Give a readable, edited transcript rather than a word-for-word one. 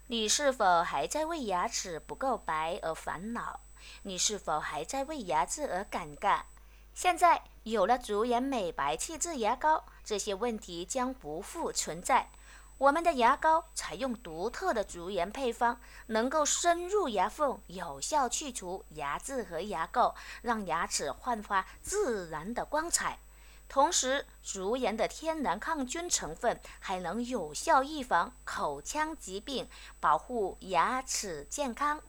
你是否还在为牙齿不够白而烦恼？你是否还在为牙齿而尴尬？现在有了竹颜美白气质牙膏，这些问题将不复存在。我们的牙膏采用独特的竹颜配方，能够深入牙缝，有效去除牙渍和牙垢，让牙齿焕发自然的光彩。同时，竹盐的天然抗菌成分还能有效预防口腔疾病，保护牙齿健康。